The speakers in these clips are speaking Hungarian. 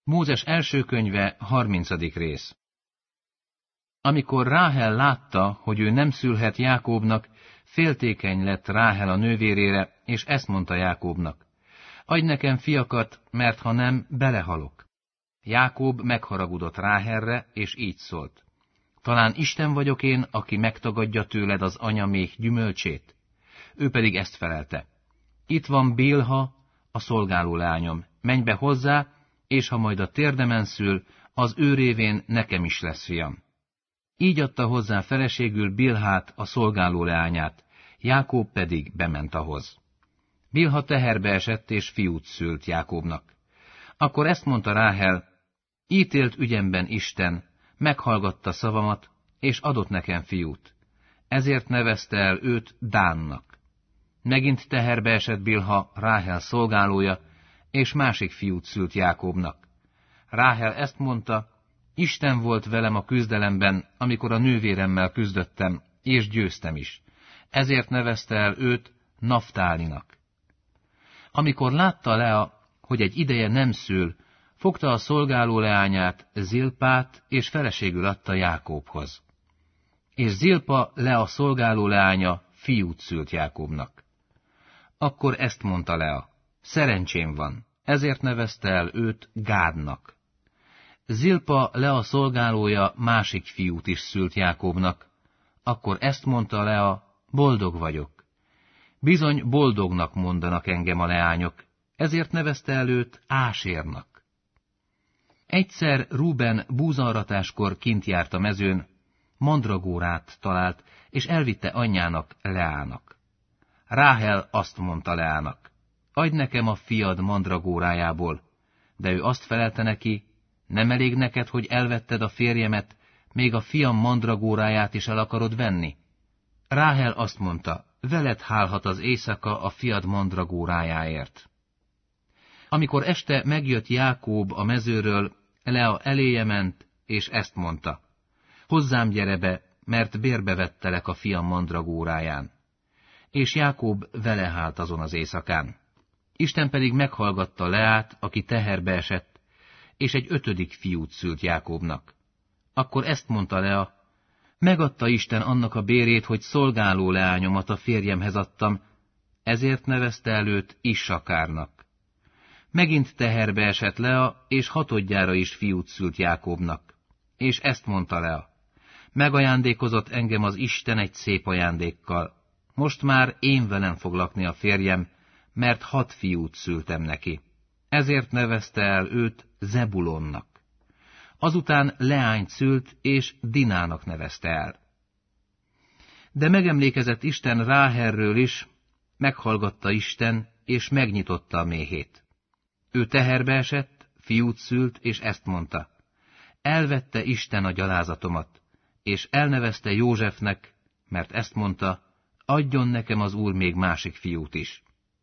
Mózes első könyve, 30. rész. Amikor Ráhel látta, hogy ő nem szülhet Jákóbnak, féltékeny lett Ráhel a nővérére, és ezt mondta Jákóbnak: adj nekem fiakat, mert ha nem, belehalok. Jákób megharagudott Ráhelre, és így szólt: talán Isten vagyok én, aki megtagadja tőled az anyaméh gyümölcsét? Ő pedig ezt felelte: itt van Bilha, a szolgáló lányom, menj be hozzá, és ha majd a térdemen szül, az ő révén nekem is lesz fiam. Így adta hozzá feleségül Bilhát, a szolgáló leányát, Jákób pedig bement ahhoz. Bilha teherbe esett, és fiút szült Jákóbnak. Akkor ezt mondta Ráhel: ítélt ügyemben Isten, meghallgatta szavamat, és adott nekem fiút. Ezért nevezte el őt Dánnak. Megint teherbe esett Bilha, Ráhel szolgálója, és másik fiút szült Jákóbnak. Ráhel ezt mondta: Isten volt velem a küzdelemben, amikor a nővéremmel küzdöttem, és győztem is. Ezért nevezte el őt Naftálinak. Amikor látta Lea, hogy egy ideje nem szül, fogta a szolgáló leányát, Zilpát, és feleségül adta Jákóbhoz. És Zilpa, Lea szolgáló leánya, fiút szült Jákóbnak. Akkor ezt mondta Lea: szerencsém van, ezért nevezte el őt Gádnak. Zilpa, Lea szolgálója, másik fiút is szült Jákóbnak. Akkor ezt mondta Lea: boldog vagyok. Bizony boldognak mondanak engem a leányok, ezért nevezte el őt Ásérnak. Egyszer Rúben búzaaratáskor kint járt a mezőn, mandragórát talált, és elvitte anyjának, Leának. Ráhel azt mondta Leának: adj nekem a fiad mandragórájából, de ő azt felelte neki: nem elég neked, hogy elvetted a férjemet, még a fiam mandragóráját is el akarod venni? Ráhel azt mondta: veled hálhat az éjszaka a fiad mandragórájáért. Amikor este megjött Jákób a mezőről, Lea eléje ment, és ezt mondta: hozzám gyere be, mert bérbe vettelek a fiam mandragóráján. És Jákób vele hált azon az éjszakán. Isten pedig meghallgatta Leát, aki teherbe esett, és egy 5. fiút szült Jákóbnak. Akkor ezt mondta Lea: megadta Isten annak a bérét, hogy szolgáló leányomat a férjemhez adtam, ezért nevezte el őt Issakárnak. Megint teherbe esett Lea, és 6. is fiút szült Jákóbnak. És ezt mondta Lea: megajándékozott engem az Isten egy szép ajándékkal. Most már én velem fog lakni a férjem, mert 6 fiút szültem neki. Ezért nevezte el őt Zebulonnak. Azután leányt szült, és Dinának nevezte el. De megemlékezett Isten Ráhelről is, meghallgatta Isten, és megnyitotta a méhét. Ő teherbe esett, fiút szült, és ezt mondta: elvette Isten a gyalázatomat, és elnevezte Józsefnek, mert ezt mondta: adjon nekem az Úr még másik fiút is.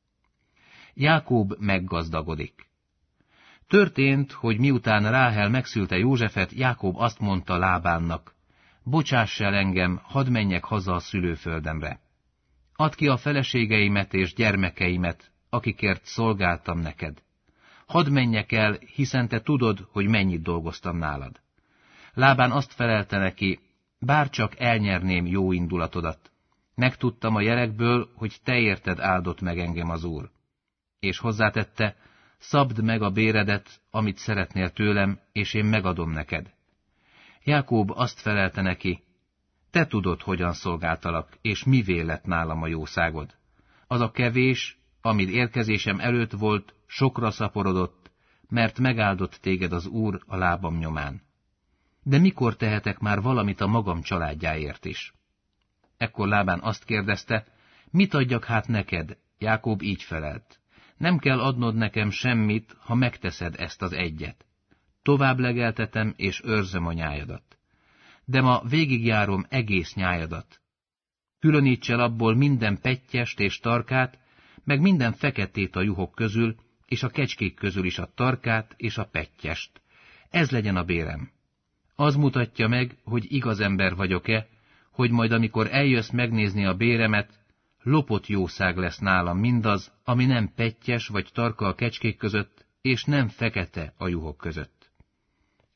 Jákób meggazdagodik. Történt, hogy miután Ráhel megszülte Józsefet, Jákób azt mondta Lábánnak: bocsáss el engem, hadd menjek haza a szülőföldemre. Add ki a feleségeimet és gyermekeimet, akikért szolgáltam neked. Hadd menjek el, hiszen te tudod, hogy mennyit dolgoztam nálad. Lábán azt felelte neki: bárcsak elnyerném jó indulatodat. Megtudtam a jelekből, hogy te érted áldott meg engem az Úr. És hozzátette: szabd meg a béredet, amit szeretnél tőlem, és én megadom neked. Jákób azt felelte neki: te tudod, hogyan szolgáltalak, és mivé lett nálam a jószágod. Az a kevés, amit érkezésem előtt volt, sokra szaporodott, mert megáldott téged az Úr a lábam nyomán. De mikor tehetek már valamit a magam családjáért is? Ekkor Lábán azt kérdezte: mit adjak hát neked? Jákób így felelt: nem kell adnod nekem semmit, ha megteszed ezt az egyet. Tovább legeltetem és őrzöm a nyájadat. De ma végigjárom egész nyájadat. Különíts el abból minden pettyest és tarkát, meg minden feketét a juhok közül, és a kecskék közül is a tarkát és a pettyest. Ez legyen a bérem. Az mutatja meg, hogy igaz ember vagyok-e, hogy majd amikor eljössz megnézni a béremet, lopott jószág lesz nálam mindaz, ami nem pettyes vagy tarka a kecskék között, és nem fekete a juhok között.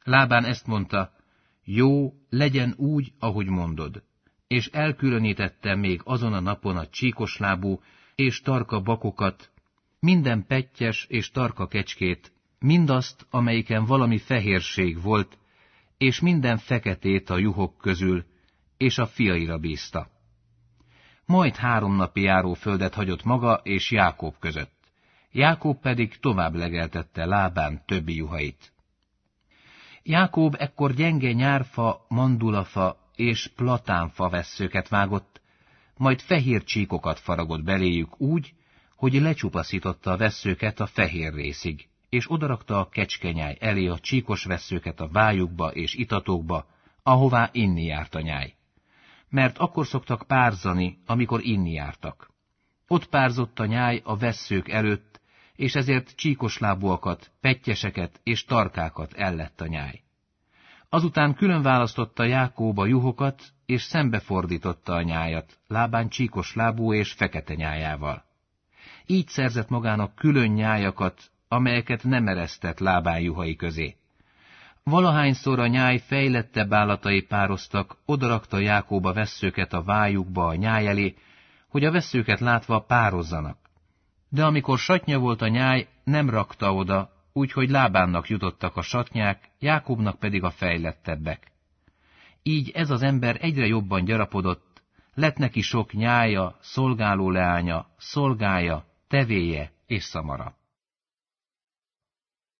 Lábán ezt mondta, jó, legyen úgy, ahogy mondod, és elkülönítette még azon a napon a csíkoslábú és tarka bakokat, minden pettyes és tarka kecskét, mindazt, amelyiken valami fehérség volt, és minden feketét a juhok közül, és a fiaira bízta. Majd 3 napi járóföldet hagyott maga és Jákob között. Jákob pedig tovább legeltette Lábán többi juhait. Jákob ekkor gyenge nyárfa, mandulafa és platánfa vesszőket vágott, majd fehér csíkokat faragott beléjük úgy, hogy lecsupaszította a vesszőket a fehér részig, és odarakta a kecskenyáj elé a csíkos vesszőket a vájukba és itatókba, ahová inni járt a nyáj. Mert akkor szoktak párzani, amikor inni jártak. Ott párzott a nyáj a vesszők előtt, és ezért csíkoslábúakat, pettyeseket és tarkákat ellett a nyáj. Azután külön választotta Jákob a juhokat, és szembefordította a nyájat, Lábán csíkos lábú és fekete nyájával. Így szerzett magának külön nyájakat, amelyeket nem eresztett Lábán juhai közé. Valahányszor a nyáj fejlettebb állatai pároztak, odarakta Jákob a vesszőket a vájukba a nyáj elé, hogy a vesszőket látva pározzanak. De amikor satnya volt a nyáj, nem rakta oda, úgyhogy Lábánnak jutottak a satnyák, Jákobnak pedig a fejlettebbek. Így ez az ember egyre jobban gyarapodott, lett neki sok nyája, szolgáló leánya, szolgája, tevéje és szamara.